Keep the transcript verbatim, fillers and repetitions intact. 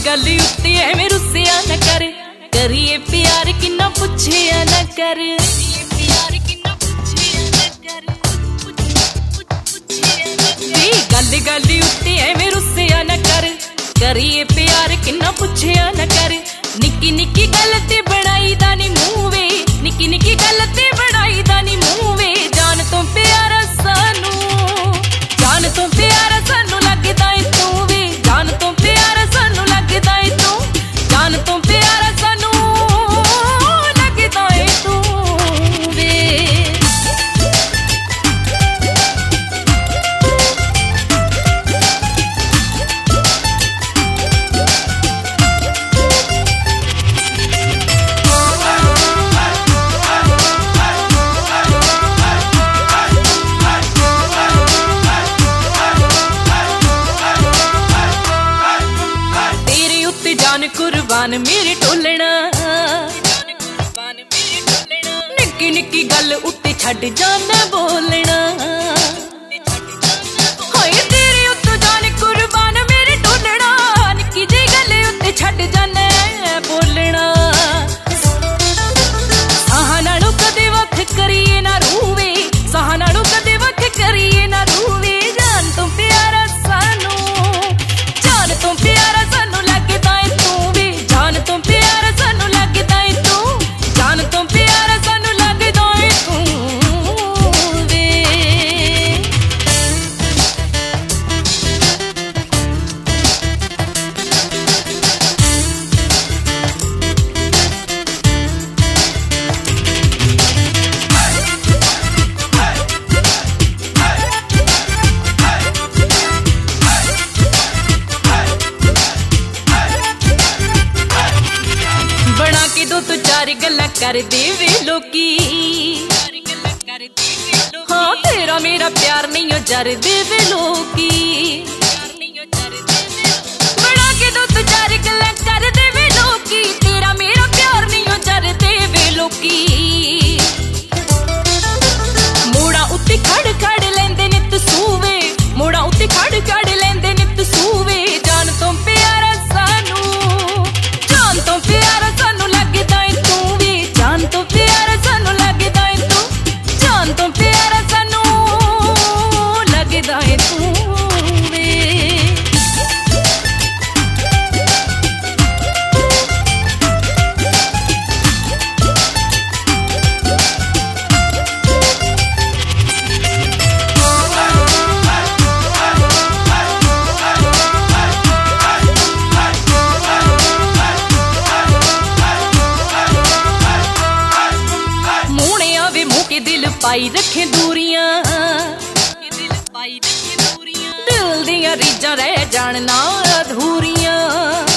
गल उत्ते एवें रुसिया न कर, करिए प्यार किन्ना पुछिया न कर। गल गल उत्ते एवें रुसिया न कर, करिए प्यार किन्ना पुछिया न कर। निक्की निक्की गल ते बनाई दा नी मूंह वे, निक्की निक्की गल ते बनाई दा नी मूंह वे। जान तो प्यारा सानू, जान तो प्यारा सानू लगदा है तू वे, जान तो प्यारा सानू लगदा है तू, जान तो प्यारा सानू लगदा है तू वे। जान कुर्बान मेरे टोलना, निक्की निक्की गल उत्ते छड्ड जाना बोलना। हाय तेरे उत्ते जान कुर्बान मेरे टोलना, निक्की जी गल उत्ते छड्ड जाना बोलना। साहां नालों कदे वख करिए ना रूवे, साहां नालों कदे वख करिए ना रूवे। जान तो प्यारा सानू, जान तो प्यारा सानू लगदा है तू वे, जान तो प्यारा सानू लगदा है तू, जान तो प्यारा सानू लगदा है तू वे। बना के दो तो चार गल्लां कर देवे लोकी, हाँ तेरा मेरा प्यार नहीं हो जर देवे लोकी। बना के दो तो चार गल्लां कर देवे लोकी, तेरा मेरा प्यार नहीं हो जर देवे लोकी। मोड़ा उत्ते खड़ खड़ लेंदे नित सूवे, मोड़ा उत्ते खड़ खड़ लेंदे नित सूवे। जान तो प्यारा सानू, जान तो प्यारा सानू लगदा है तू वे, जान तो प्यारा सानू लगदा है तू, जान तो प्यारा सानू लगदा है तू वे। दिल पाई रखे दूरियां, दिल दियां रीजां रह जान ना अधूरियां।